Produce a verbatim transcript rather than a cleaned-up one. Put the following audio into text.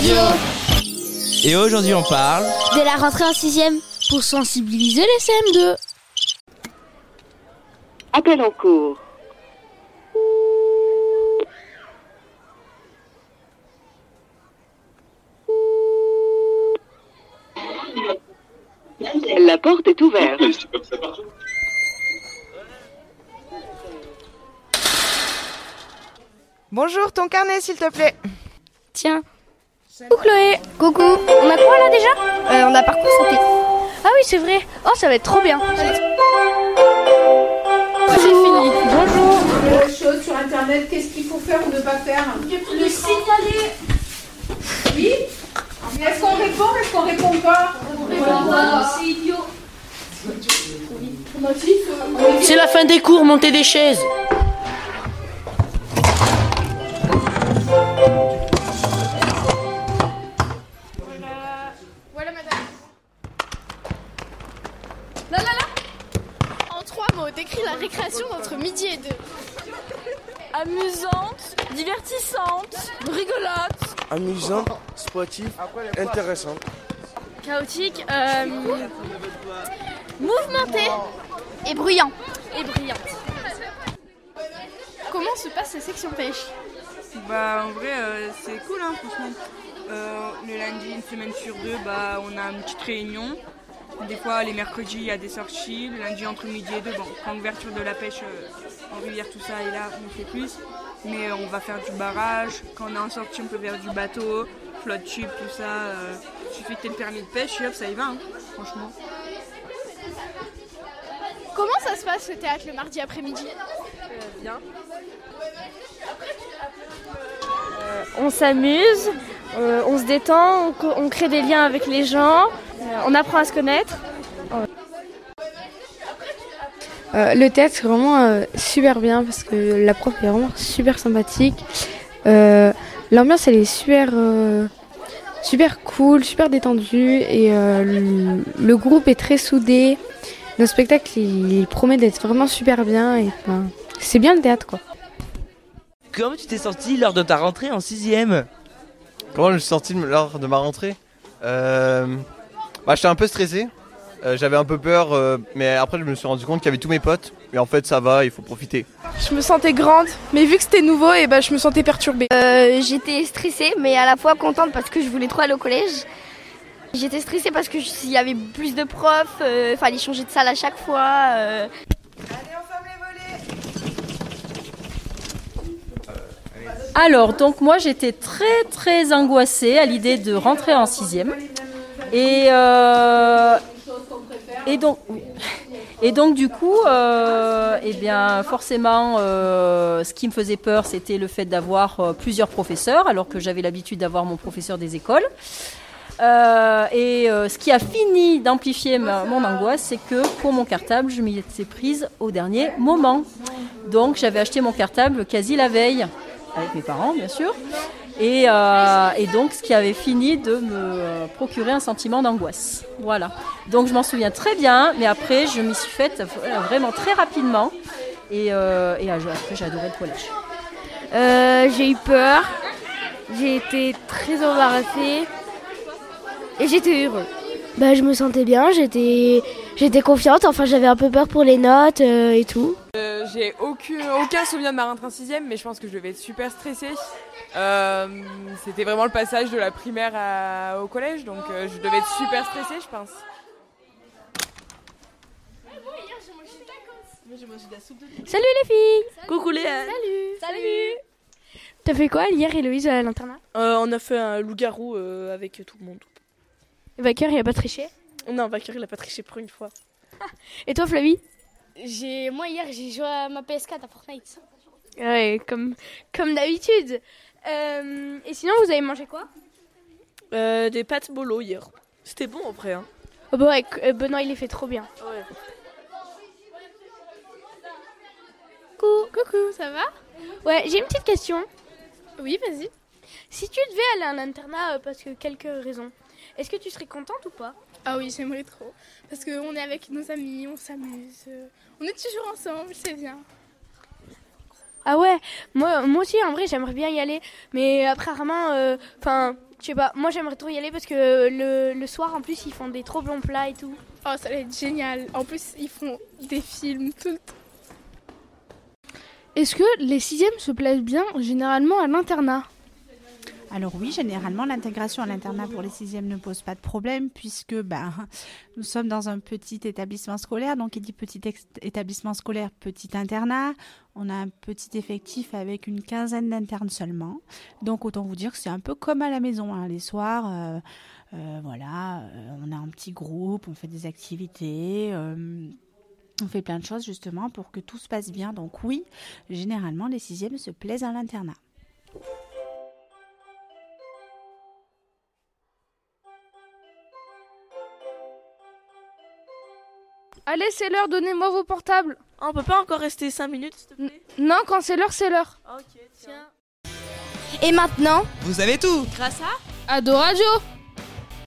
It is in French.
Radio. Et aujourd'hui on parle de la rentrée en sixième pour sensibiliser les C M deux. Appel en cours. La porte est ouverte. Bonjour, ton carnet s'il te plaît. Tiens. Coucou Chloé. Coucou. On a quoi là déjà euh, On a parcours santé. Ah oui, c'est vrai. Oh, ça va être trop bien. C'est fini. Bonjour. Autre chose sur internet, qu'est-ce qu'il faut faire ou ne pas faire? Le signaler. Oui. Mais est-ce qu'on répond? Est-ce qu'on répond pas? On répond pas. C'est idiot. C'est la fin des cours, montez des chaises. Voilà madame. Là, là, là. En trois mots, décris la récréation entre midi et deux. Amusante, divertissante, rigolote. Amusante, sportive, intéressante. Chaotique, euh, mouvementé et bruyant. Et bruyante. Comment se passe la section pêche? Bah en vrai euh, c'est cool hein, franchement. Euh, le lundi, une semaine sur deux, bah on a une petite réunion. Des fois les mercredis il y a des sorties, le lundi entre midi et deux, bon quand l'ouverture de la pêche euh, en rivière tout ça est là, on fait plus. Mais euh, on va faire du barrage, quand on est en sortie on peut faire du bateau, flotte tube, tout ça. Euh, il suffit de le permis de pêche et hop ça y va hein, franchement. Comment ça se passe ce théâtre le mardi après-midi? Euh, bien. Euh, on s'amuse, euh, on se détend, on, co- on crée des liens avec les gens, euh, on apprend à se connaître. Euh, le théâtre c'est vraiment euh, super bien parce que la prof est vraiment super sympathique. Euh, l'ambiance elle est super, euh, super cool, super détendue et euh, le, le groupe est très soudé. Le spectacle il, il promet d'être vraiment super bien et ben, c'est bien le théâtre quoi. Comment tu t'es senti lors de ta rentrée en sixième? Comment je me suis senti lors de ma rentrée euh, bah, j'étais un peu stressé, euh, j'avais un peu peur, euh, mais après je me suis rendu compte qu'il y avait tous mes potes. Et en fait ça va, il faut profiter. Je me sentais grande, mais vu que c'était nouveau, et bah, je me sentais perturbée. Euh, j'étais stressée, mais à la fois contente parce que je voulais trop aller au collège. J'étais stressée parce que je- s'il y avait plus de profs, il euh, fallait changer de salle à chaque fois. Euh. Allez, on ferme les volets. Alors, donc moi j'étais très très angoissée à l'idée de rentrer en sixième. Et, euh, et, donc, et donc du coup, euh, eh bien, forcément, euh, ce qui me faisait peur, c'était le fait d'avoir euh, plusieurs professeurs, alors que j'avais l'habitude d'avoir mon professeur des écoles. Euh, et euh, ce qui a fini d'amplifier ma, mon angoisse, c'est que pour mon cartable, je m'y étais prise au dernier moment. Donc j'avais acheté mon cartable quasi la veille, avec mes parents bien sûr. Et, euh, et donc ce qui avait fini de me euh, procurer un sentiment d'angoisse. Voilà. Donc je m'en souviens très bien, mais après je m'y suis faite vraiment très rapidement. Et, euh, et après j'ai adoré le collège. Euh, j'ai eu peur, j'ai été très embarrassée et j'étais heureux. Bah, je me sentais bien, j'étais, j'étais confiante, enfin j'avais un peu peur pour les notes euh, et tout. Euh, j'ai aucun, aucun souvenir de ma rentrée en sixième, mais je pense que je devais être super stressée. Euh, c'était vraiment le passage de la primaire à- au collège, donc euh, je devais être super stressée, je pense. Salut les filles. Coucou Léa. Salut. Salut. T'as fait quoi hier Héloïse à l'internat? Euh, on a fait un loup-garou euh, avec tout le monde. Vainqueur, il a pas triché. Non, Vainqueur, il a pas triché pour une fois. Et toi Flavie? J'ai, moi hier j'ai joué à ma P S quatre à Fortnite. Ouais, comme, comme d'habitude. Euh, et sinon vous avez mangé quoi? Euh, des pâtes bolo hier. C'était bon après. Hein. Oh bah ouais, euh, Benoît il les fait trop bien. Ouais. Coucou. Coucou, ça va? Ouais, j'ai une petite question. Oui, vas-y. Si tu devais aller à l'internat euh, parce que quelques raisons, est-ce que tu serais contente ou pas? Ah oui, j'aimerais trop. Parce qu'on est avec nos amis, on s'amuse. euh, On est toujours ensemble, c'est bien. Ah ouais, moi, moi aussi en vrai j'aimerais bien y aller, mais apparemment, enfin, euh, je sais pas, moi j'aimerais trop y aller parce que le, le soir en plus ils font des trop bons plats et tout. Oh ça va être génial, en plus ils font des films tout le temps. Est-ce que les sixièmes se plaisent bien généralement à l'internat ? Alors oui, généralement, l'intégration à l'internat pour les sixièmes ne pose pas de problème puisque ben, nous sommes dans un petit établissement scolaire. Donc, il dit petit ex- établissement scolaire, petit internat. On a un petit effectif avec une quinzaine d'internes seulement. Donc, autant vous dire que c'est un peu comme à la maison. Hein. Les soirs, euh, euh, voilà, euh, on a un petit groupe, on fait des activités. Euh, on fait plein de choses justement pour que tout se passe bien. Donc oui, généralement, les sixièmes se plaisent à l'internat. Allez, c'est l'heure, donnez-moi vos portables. Oh, on peut pas encore rester cinq minutes, s'il te plaît? Non, quand c'est l'heure, c'est l'heure. Ok, tiens. Et maintenant, vous savez tout grâce à Ado Radio.